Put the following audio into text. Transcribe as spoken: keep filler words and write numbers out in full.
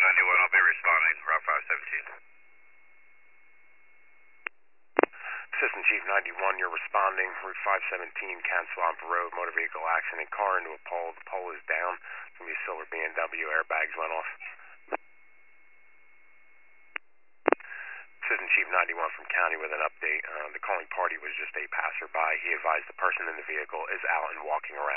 ninety-one, I'll be responding. Route five seventeen. Assistant Chief ninety-one, you're responding. Route five seventeen, Canswamp Road, motor vehicle accident, car into a pole. The pole is down. It's going to be a silver B M W. Airbags went off. Assistant Chief ninety-one from County with an update. Uh, the calling party was just a passerby. He advised the person in the vehicle is out and walking around.